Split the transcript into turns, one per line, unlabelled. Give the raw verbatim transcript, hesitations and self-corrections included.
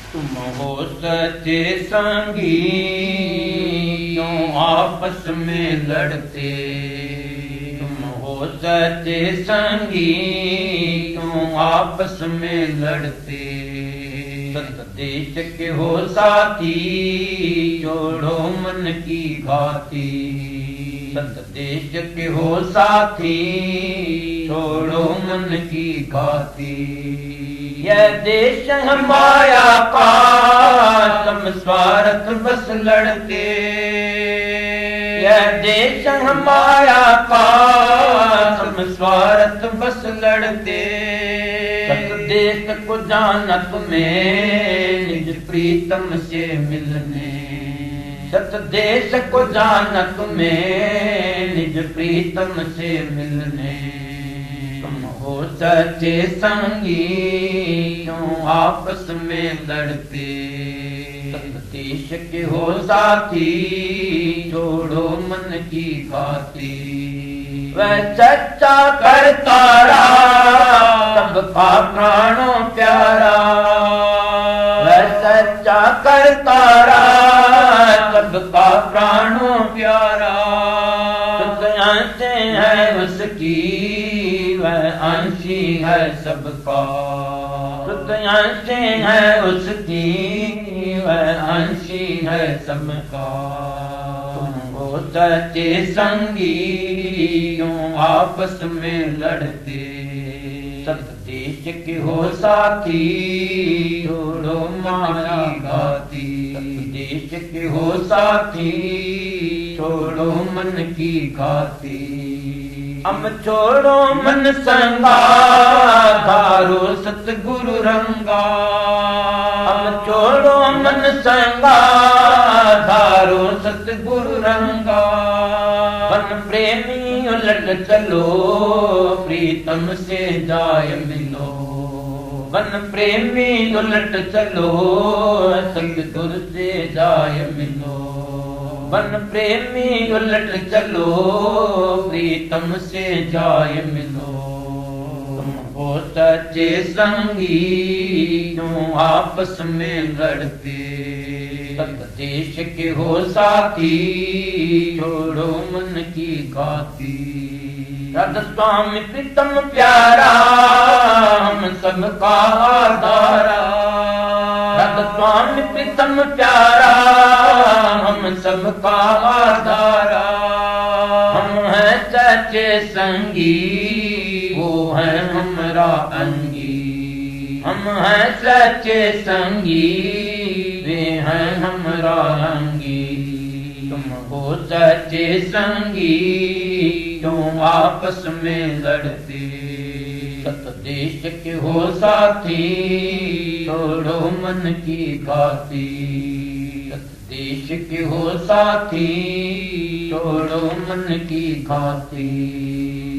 तुम हो सच्चे संगी क्यों आपस में लड़ते। तुम हो सच्चे संगी क्यों आपस में लड़ते। सतदेश के हो साथी जोड़ो मन की घाती। सतदेश के हो साथी छोड़ो मन की घाती। यह देश है माया का तुम स्वार्थ बस लड़ते। यह देश है माया का तुम स्वार्थ बस लड़ते। सतदेश को जानत में निज प्रीतम से मिलने। सतदेश को जानत में निज प्रीतम से मिलने। तुम हो सच्चे संगी क्यों आपस में लड़ते। सतदेश के हो साथी जोड़ो मन की घाती। वह सच्चा करतारा सबका प्राणों प्यारा। वह सच्चा करतारा सबका प्राणों प्यारा। अंश है उसकी वह अंशी है सबका। अंश है उसकी वह अंशी है सबका। तुम हो सच्चे संगी क्यों आपस में लड़ते। सतदेश के हो साथी जोड़ो माया घाती। सतदेश के हो साथी छोड़ो मन की घाती। हम छोड़ो मन संगा धारो सतगुरु रंगा। हम छोड़ो मन संगा धारो सतगुरु रंगा। मन प्रेमी उलट चलो प्रीतम से जाय मिलो। मन प्रेमी उलट चलो सतगुरु से जाय मिलो। मन प्रेमी उलट चलो प्रीतम से जाय मिलो। तुम हो सच्चे संगी क्यों आपस में लड़ते। सतदेश के हो साथी छोड़ो मन की घाती। राधा स्वामी प्रीतम प्यारा हम सबका आधारा। राधा स्वामी प्रीतम प्यारा हम सबका आधारा। हम हैं सच्चे संगी वो है हमरा अंगी। हम हैं सच्चे संगी वे हैं हमरा अंगी। तुम हो सच्चे संगी क्यों आपस में लड़ते। सतदेश के हो साथी छोड़ो मन की घाती। सतदेश के हो साथी छोड़ो मन की घाती।